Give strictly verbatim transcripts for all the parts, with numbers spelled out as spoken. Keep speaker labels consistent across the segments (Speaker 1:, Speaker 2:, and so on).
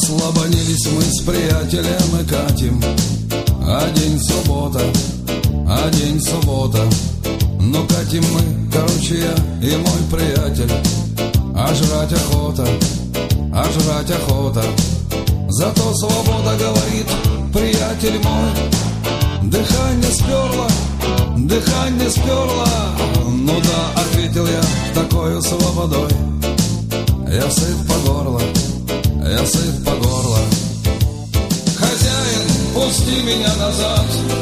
Speaker 1: Ослабонились мы с приятелем и катим. А день суббота, а день суббота. Но катим мы, короче, я и мой приятель. А жрать охота, а жрать охота. Зато свобода, говорит приятель мой. Дыхание сперло, дыхание сперло. Ну да, ответил я такою свободой. Я сыт по горло, я сыт по горло. Хозяин, пусти меня назад,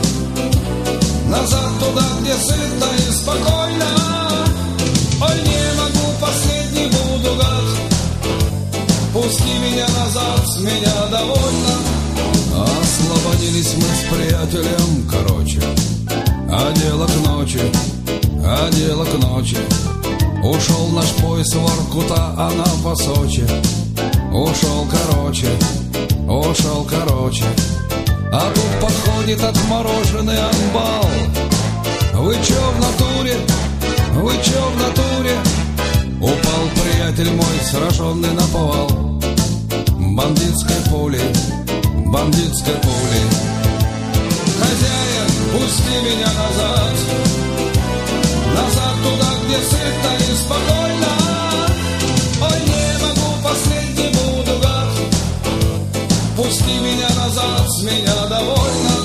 Speaker 1: назад туда, где сыто и спокойно. Ой, не могу, последний буду гад. Пусти меня назад, с меня довольно. Освободились мы с приятелем, короче. А дело к ночи, а дело к ночи. Ушел наш поезд в Воркута, а на по Сочи. Ушел короче, ушел короче. А тут подходит отмороженный амбал. Вы чё в натуре, вы чё в натуре? Упал приятель мой, сраженный наповал. Бандитской пулей, бандитской пулей. Хозяин, пусти меня назад, назад туда, где сыто и спокойно. Ой, не могу, последний буду гад. Пусти меня назад, с меня довольно.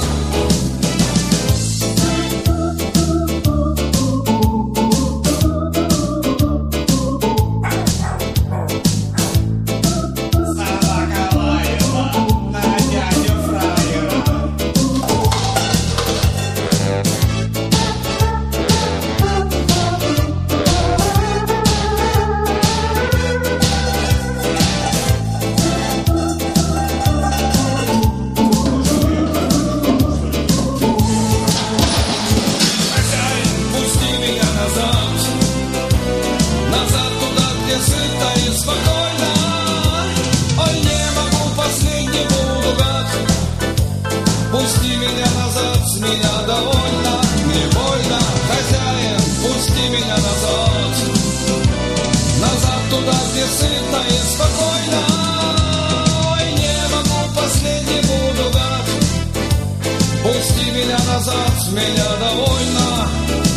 Speaker 1: Пусти меня назад, с меня довольно. Не больно, хозяин, пусти меня назад, назад туда, где сыто и спокойно. Ой, не могу, последний буду гад. Пусти меня назад, с меня довольно.